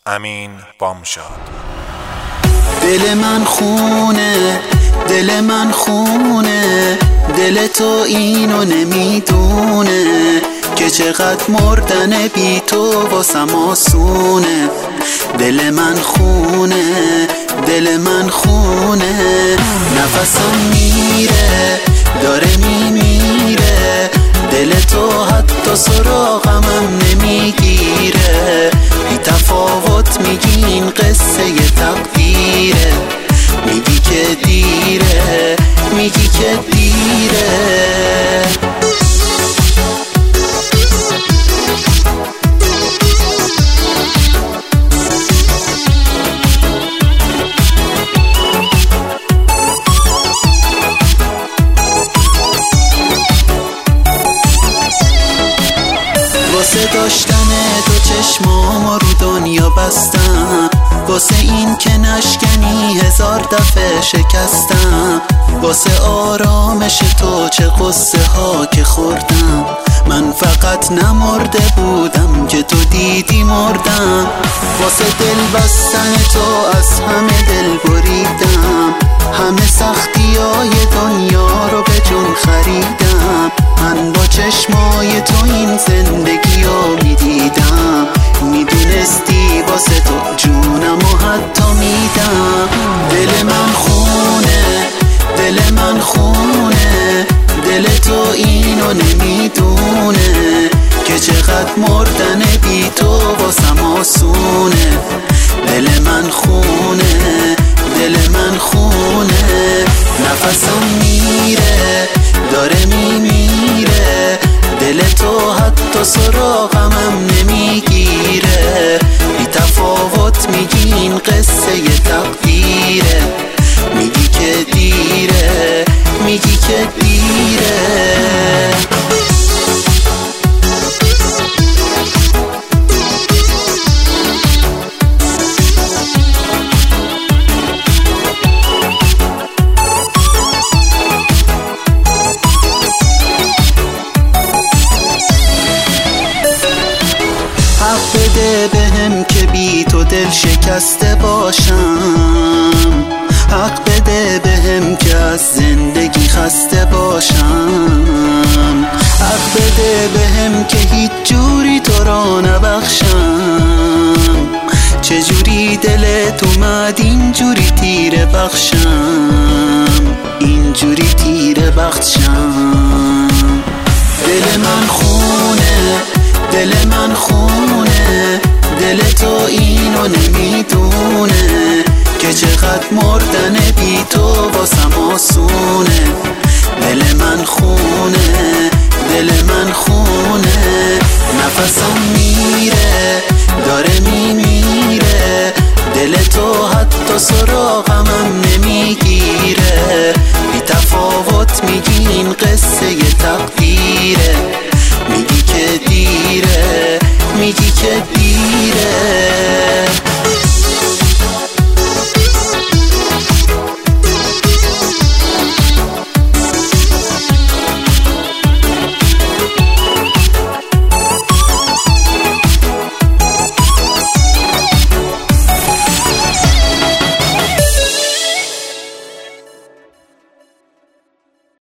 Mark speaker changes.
Speaker 1: امین بامشاد.
Speaker 2: دل من خونه، دل من خونه، دل تو اینو نمیدونه که چقدر مردن بی تو واسم آسونه. دل من خونه، دل من خونه، نفسم میره داره میمیره، دل تو حتی سراغمم نمیگیره. بی تفاوت میگی این قصه تقدیره، میگی که دیره، میگی که دیره. واسه داشتن تو چشمامو رو دنیا بستم، واسه این که نشکنی هزار دفعه شکستم، واسه آرامش تو چه قصه ها که خوردم. من فقط نمرده بودم که تو دیدی مردم، واسه دل بستن تو از همه دل بریدم، همه سختی های دنیا رو به جون خریدم. من با چشمای تو این زندگی رو میدیدم، میدونستی واسه تو جونم و حتی میدم. دل من خونه، دل من خونه، دل تو اینو نمیدونه که چقدر مردن بی تو واسم آسونه. دل من خونه، دل من خونه، نفسم میره داره میمیره، دل تو حتی سراغمم نمیگیره. بی تفاوت میگی این قصه تقدیره، میگی که دیره، میگی که دیره. حق بده بهم که بی تو دل شکسته باشم، حق بده بهم که از زندگی خسته باشم، حق بده بهم که هیچ جوری تو را نبخشم. چجوری دلت اومد اینجوری تیره بخشم، اینجوری تیره بخشم. دل من خونه، دل من خونه، دل تو اینو نمیدونه که چقدر مردن بی تو واسم آسونه. دل من خونه، دل من خونه، نفسم میره داره میمیره، دل تو حتی سراغمم